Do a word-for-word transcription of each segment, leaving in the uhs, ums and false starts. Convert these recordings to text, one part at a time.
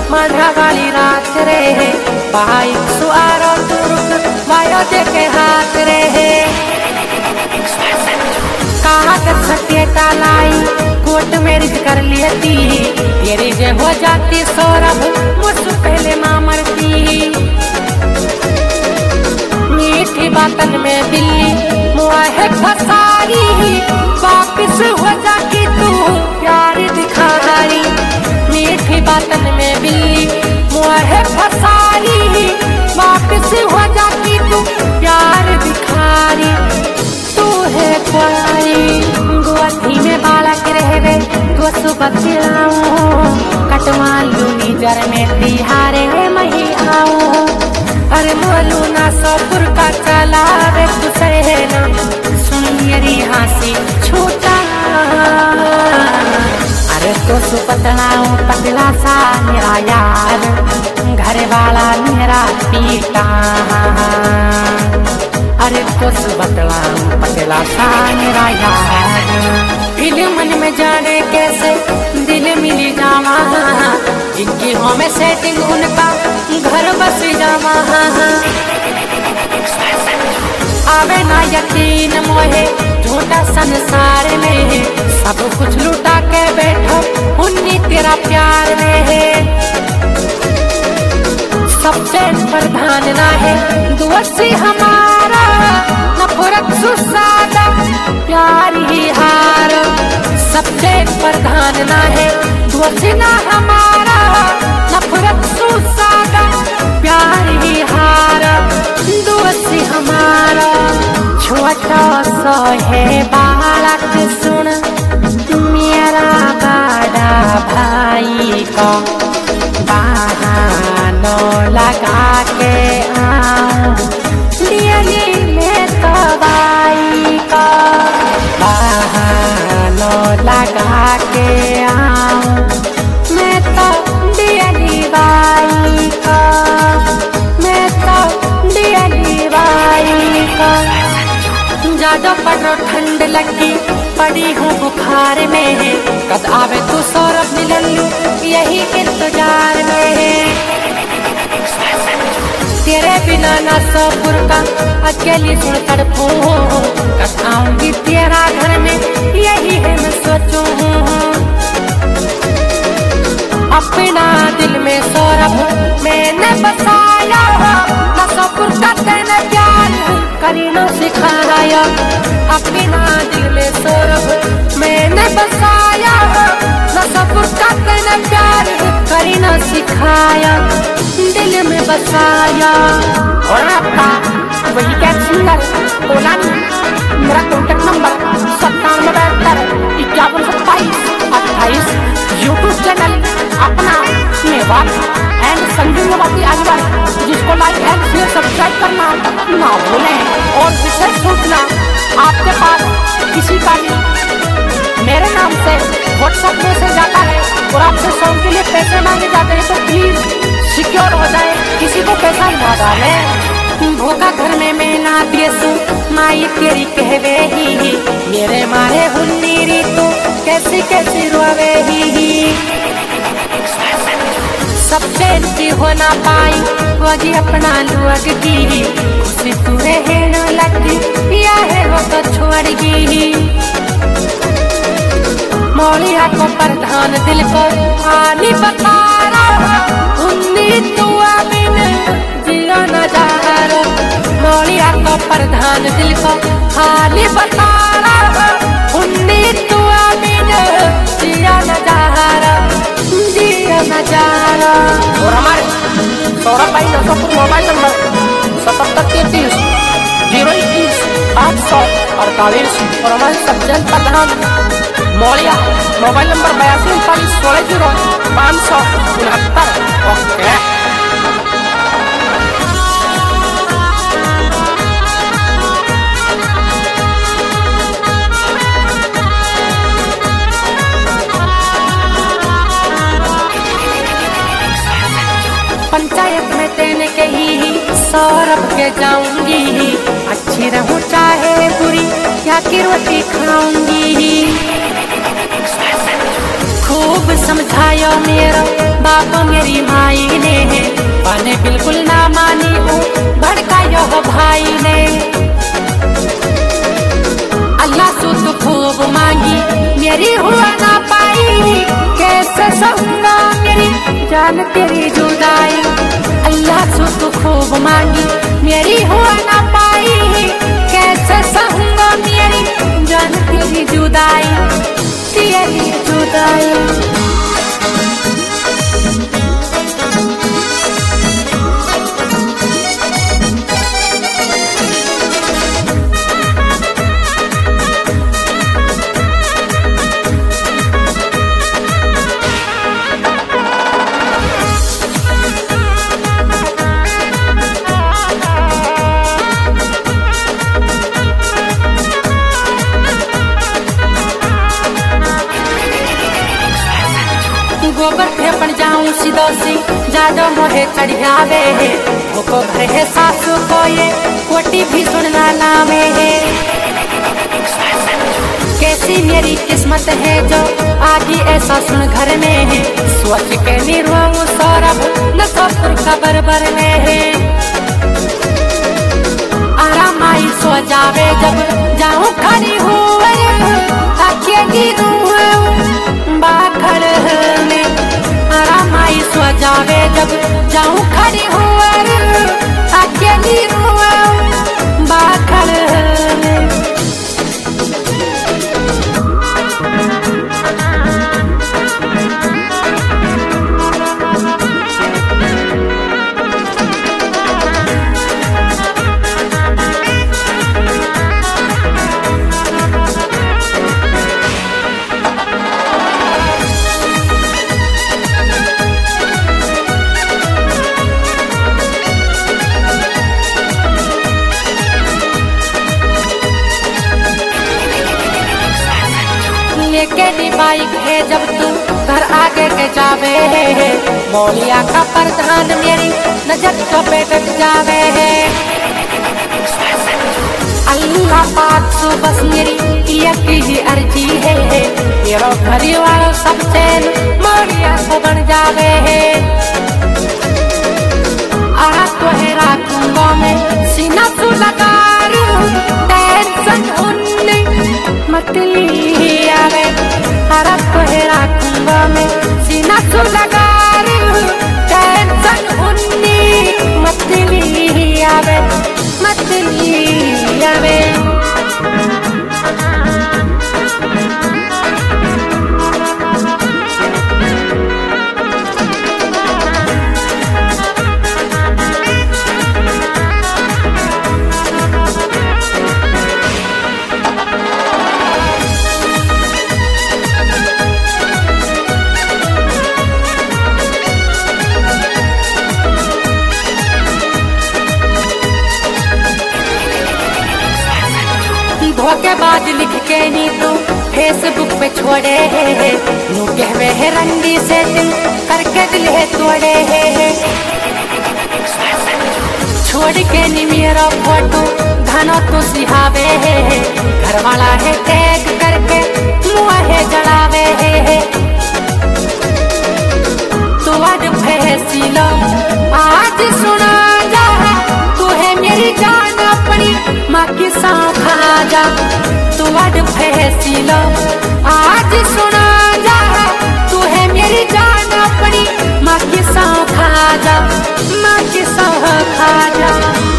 मांझा वाली रात रे बाइक सुआरो तुरुक वायो देखे हाथ रे कहा कर सके टालाई कोर्ट मैरिज कर लेती तेरी जे हो जाती सौरभ मुझसे पहले माँ मरती मीठी बातन में दिल्ली मुआ है फसारी वापिस हो जाती तू प्यार दिखा रही मीठी बातन में बिल्ली मुआ है फसारी वापिस हो जाती तू प्यार दिखा रही तू है कोई गुआठी में बालक रहे तो सुबह चिराऊं कटवा लू निजर में तिहारे मही आऊं अरे मोलू ना सोपुर का चला रे तू सहना सुनियरी हंसी छूटा अरे तो सुपतलाऊं पतला सा मेरा यार घर वाला मेरा पीता अरे तो सुपतलाऊं पतला सा मेरा यार दिल मन में जाने कैसे दिल मिली जावा जिनकी हो में सेटिंग उनका घर बस जावा आवे ना यकीन मोहे झूठा संसार में सब कुछ लुटा के बैठो उन्नी तेरा प्यार में है सबसे प्रधान ना है दुआसी हमारा नफरत सुसादा प्यार ही हार सबसे प्रधान ना है दुआसी ना हमारा नफरत सुसादा प्यार ही हार दुआसी हमारा छोटा सा है बालक सुन मेरा बड़ा भाई का बहाना लगा के आऊं दिल्ली में तबाई का बहाना लगा के आऊं मैं तो दिल्ली बाई का मैं तो दिल्ली बाई का ज्यादा पड़ो ठंड लगी पड़ी हूँ बुखार में कद आवे तू सौरभ मिलन लू यही इंतजार में तेरे बिना ना सोपुर का अकेली सुन तड़पू कद आऊंगी तेरा घर में यही है मैं सोचूं अपना दिल में सौरभ मैंने बसाया ना सोपुर का तेने प्यार करीना सिखाया अपना दिल में सौरभ मैंने बसाया ना सोपुर का तेने प्यार करीना सिखाया दिल में बसाया और आपका वही क्या सिंगर बोला मेरा कॉन्टेक्ट नंबर सत्तानवे बहत्तर इक्यावन सत्ताईस अट्ठाईस यूट्यूब चैनल अपना मेवात एंड संजू नवाती अजवर जिसको लाइक एंड शेयर सब्सक्राइब करना ना भूलें और विशेष सूचना आपके पास किसी का भी मेरे नाम से व्हाट्सएप मैसेज आता है और आपसे सॉन्ग के लिए पैसे मांगे जाते हैं तो प्लीज सिक्योर हो जाए किसी को पैसा ना डाले भूखा घर में मैं ना देसू माई तेरी कहवे ही मेरे मारे हुन्नीरी तू कैसी कैसी रोवे ही सबसे इनकी हो ना पाई वही अपना लुअग की खुशी तू रहे न लगती या है वो तो छोड़गी मौलिया को प्रधान दिल को आनी बता रहा उन्नी तू बिन जियो न जा मौलिया को प्रधान दिल को खाली बता रहा उन्नी तू बिन जियो न जा जियो न जा और हमारे सौरभ भाई नौसपुर मोबाइल नंबर सतहत्तर तैतीस जीरो इक्कीस आठ सौ अड़तालीस और हमारे सज्जन प्रधान मौलिया मोबाइल नंबर बयासी उनतालीस सोलह जीरो पाँच सौ उनहत्तर ओके पंचायत में तेने के ही सौरभ के जाऊंगी अच्छी रहूं चाहे बुरी या की रोटी खाऊंगी खूब समझायो मेरा बाप मेरी माई ने, मैंने बिल्कुल ना मानी हूँ भड़कायो भाई ने। अल्लाह से तो खूब मांगी मेरी हुआ ना पाई, कैसे सहूंगा मेरी जान तेरी जुदाई। अल्लाह से तो खूब मांगी मेरी हुआ ना पाई, कैसे सहूंगा मेरी जान तेरी जुदाई, तेरी जुदाई। गोबर फेपन जाऊं सिदोसी जादो मोहे चढ़ियावे है, को घर है सासू को ये कोटी भी सुनना नामे है। कैसी मेरी किस्मत है जो आगे ऐसा सुन घर में है, सोच के निर्वाह सौरभ न सपुर खबर बर में है। आराम आई सो जावे जब जाऊं खड़ी हुए, अकेली बाखड़ में आराम आई सो जावे जब जाऊं खड़ी हुआ, अकेली बाखड़ में। के बाइक है जब तू घर आगे के जावे है, मौलिया का प्रधान मेरी नजर तो बैठ जावे है। अल्लाह पाक सु बस मेरी एक ही अर्जी है, तेरा परिवार सब चैन मौलिया को बन जावे है। आरा तो है राखूंगा मैं सीना तू लगा रू, टेंशन उन्नी मत ली आवे। आरा तो है राखूंगा मैं सीना तू लगा रू, टेंशन उन्नी मत ली आवे, मत ली आवे। धोखेबाज लिख के नी तू फेसबुक पे छोड़े है, नू कहवे है रंडी से दिल करके दिल है तोड़े है। छोड़ के नी मेरा फोटो धनो तो सिहावे है, घर वाला है टैग करके मुआ है जलावे है। तू अड फैसला आज सुना जा, तू है मेरी जान अपनी माँ की सांख खा जा। तू अड फैसला आज सुना जा, तू है मेरी जान अपनी माँ की सांख खा जा, माँ की सांख खा जा।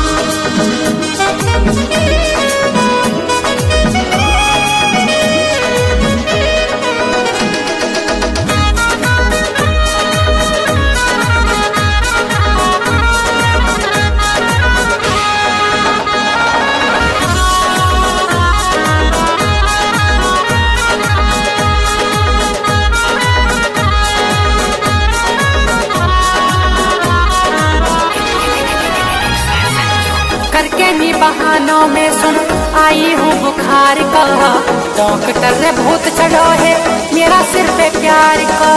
करके नी बहानों में सुन आई हूँ बुखार का, डॉक्टर ने भूत चढ़ो है मेरा सिर पे प्यार का।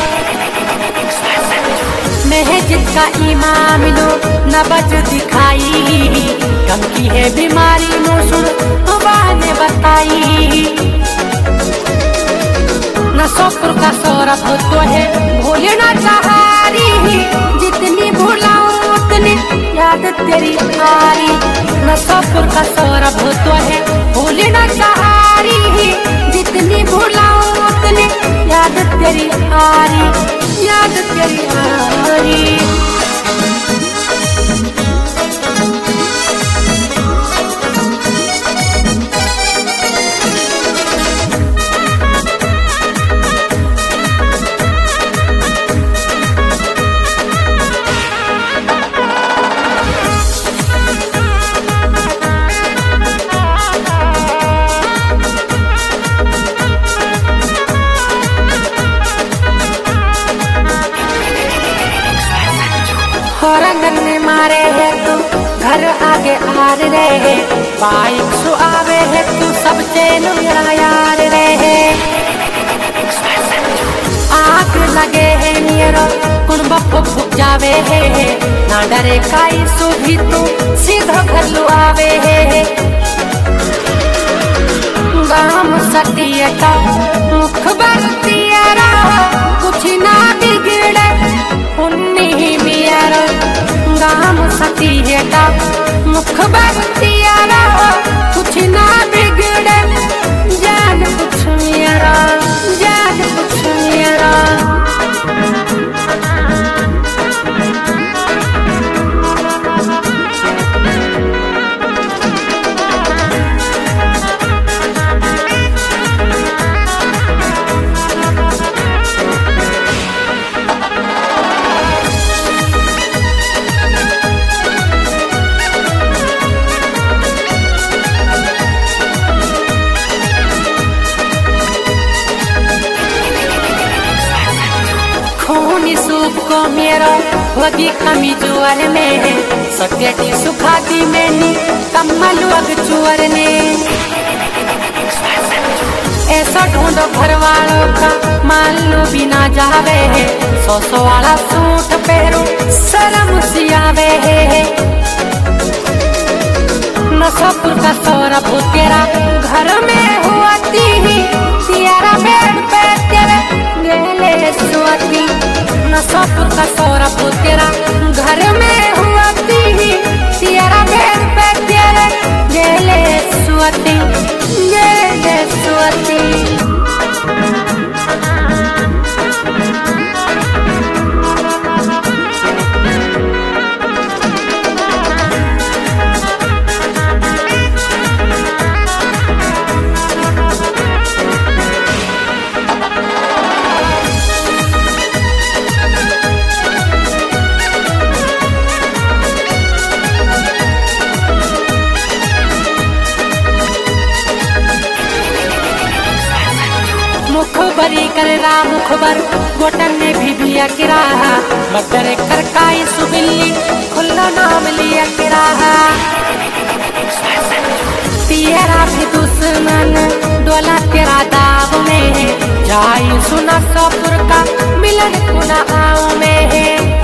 महजिद का इमाम लो नबज दिखाई, गम की है बीमारी नो सुन ने बताई। नसोपुर का सौरभ तो है भूले ना सहारी, जितनी भूलाऊं उतनी याद तेरी आरी। नसोपुर का सौरभ तो है भूले ना सहारी, जितनी भूलाऊं उतनी याद तेरी आरी, याद तेरी आरी। रंगन में मारे है तू घर आगे आर रहे, बाइक सु आवे है तू सब चैन मेरा यार रहे। आग लगे है नियरो कुन बप्पो फुक जावे है, ना डरे काई सु भी तू सीधो घर लु आवे है। गाम सटियटा मुख बरतियरा कुछ ना बिगड़े उन्नी मियारा। गाम सटियटा मुख बरतियरा कुछ ना बिगड़े, जान कुछ मेरा जान कुछ मेरा। को मेरा वगी कमी जुअर में है, सत्यटी सुखाती मैंने कम्मल वग चुअर ने। ऐसा ढूंढो घर वालों का मान लो बिना जावे है, सौ सौ वाला सूट पहरो शर्म सियावे है। नसोपुर का सौरभ तेरा घर में हुआ ती, तेरा बेड पे तेरे गेले सुअती। नसोपुर का सौरभ तेरा घर में हुआ ती, तेरा बेड पे तेरे गेले सुअती, गेले सुअती। मुखबरी कर रा मुखबर गोटन ने भी दिया किराहा, मगर कर काई सुबिल्ली खुला नाम लिया किराहा। तेरा भी दुश्मन डोला तेरा दाव में है, जाई सुना नसोपुर का मिलन कुना आँव में है।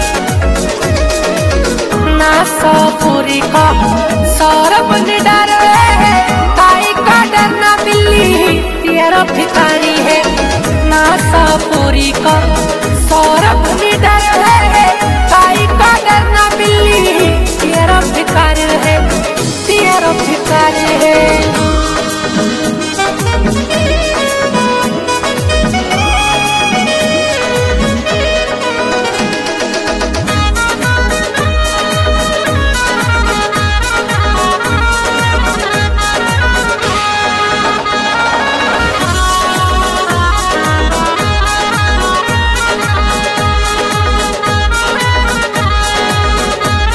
नसोपुरी का सौरभ ने डर है, काई का डरना बिल्ली तेरा भिखारी है। नसोपुरी का